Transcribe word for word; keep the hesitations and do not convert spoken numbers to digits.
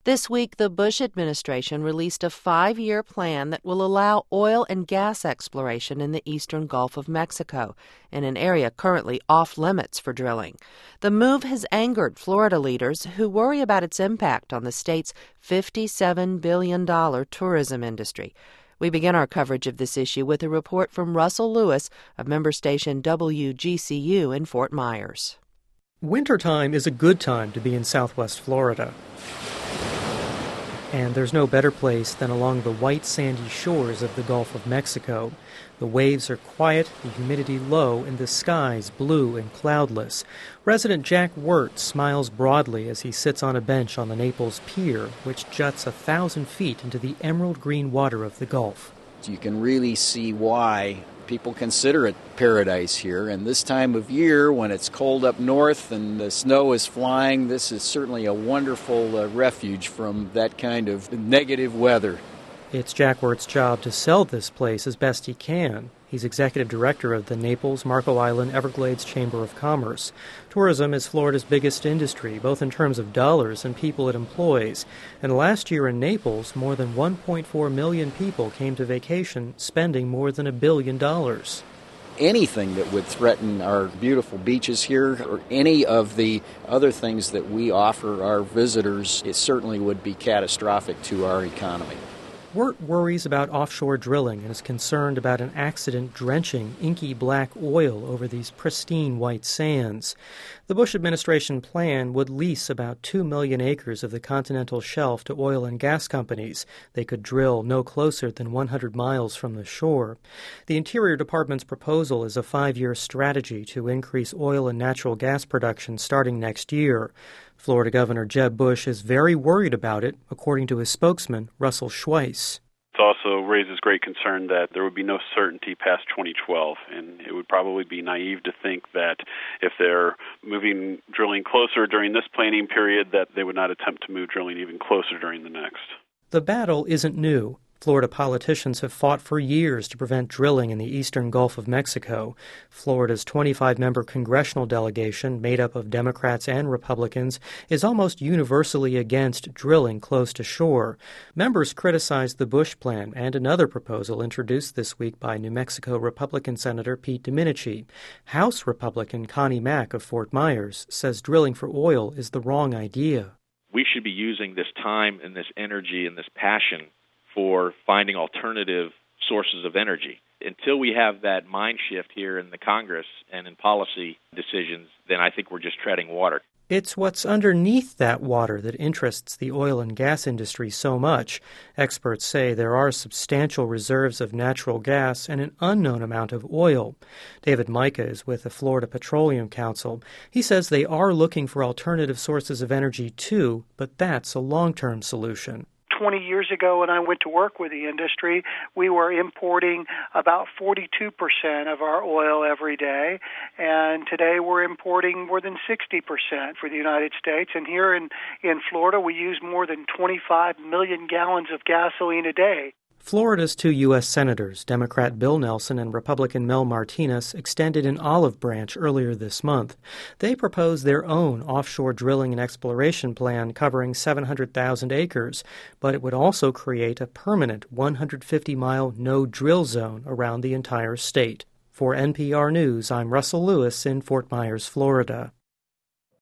This week, the Bush administration released a five-year plan that will allow oil and gas exploration in the eastern Gulf of Mexico, in an area currently off-limits for drilling. The move has angered Florida leaders who worry about its impact on the state's fifty-seven billion dollars tourism industry. We begin our coverage of this issue with a report from Russell Lewis of member station W G C U in Fort Myers. Wintertime is a good time to be in southwest Florida. And there's no better place than along the white sandy shores of the Gulf of Mexico. The waves are quiet, the humidity low, and the skies blue and cloudless. Resident Jack Wirt smiles broadly as he sits on a bench on the Naples Pier, which juts a thousand feet into the emerald green water of the Gulf. You can really see why people consider it paradise here. And this time of year, when it's cold up north and the snow is flying, this is certainly a wonderful uh, refuge from that kind of negative weather. It's Jack Wirt's job to sell this place as best he can. He's executive director of the Naples, Marco Island, Everglades Chamber of Commerce. Tourism is Florida's biggest industry, both in terms of dollars and people it employs. And last year in Naples, more than one point four million people came to vacation, spending more than a billion dollars. Anything that would threaten our beautiful beaches here, or any of the other things that we offer our visitors, it certainly would be catastrophic to our economy. Wirt worries about offshore drilling and is concerned about an accident drenching inky black oil over these pristine white sands. The Bush administration plan would lease about two million acres of the continental shelf to oil and gas companies. They could drill no closer than one hundred miles from the shore. The Interior Department's proposal is a five-year strategy to increase oil and natural gas production starting next year. Florida Governor Jeb Bush is very worried about it, according to his spokesman, Russell Schweiss. It also raises great concern that there would be no certainty past twenty twelve, and it would probably be naive to think that if they're moving drilling closer during this planning period, that they would not attempt to move drilling even closer during the next. The battle isn't new. Florida politicians have fought for years to prevent drilling in the eastern Gulf of Mexico. Florida's twenty-five member congressional delegation, made up of Democrats and Republicans, is almost universally against drilling close to shore. Members criticized the Bush plan and another proposal introduced this week by New Mexico Republican Senator Pete Domenici. House Republican Connie Mack of Fort Myers says drilling for oil is the wrong idea. We should be using this time and this energy and this passion for finding alternative sources of energy. Until we have that mind shift here in the Congress and in policy decisions, then I think we're just treading water. It's what's underneath that water that interests the oil and gas industry so much. Experts say there are substantial reserves of natural gas and an unknown amount of oil. David Micah is with the Florida Petroleum Council. He says they are looking for alternative sources of energy too, but that's a long-term solution. twenty years ago when I went to work with the industry, we were importing about forty-two percent of our oil every day, and today we're importing more than sixty percent for the United States. And here in, in Florida, we use more than twenty-five million gallons of gasoline a day. Florida's two U S senators, Democrat Bill Nelson and Republican Mel Martinez, extended an olive branch earlier this month. They proposed their own offshore drilling and exploration plan covering seven hundred thousand acres, but it would also create a permanent one hundred fifty mile no-drill zone around the entire state. For N P R News, I'm Russell Lewis in Fort Myers, Florida.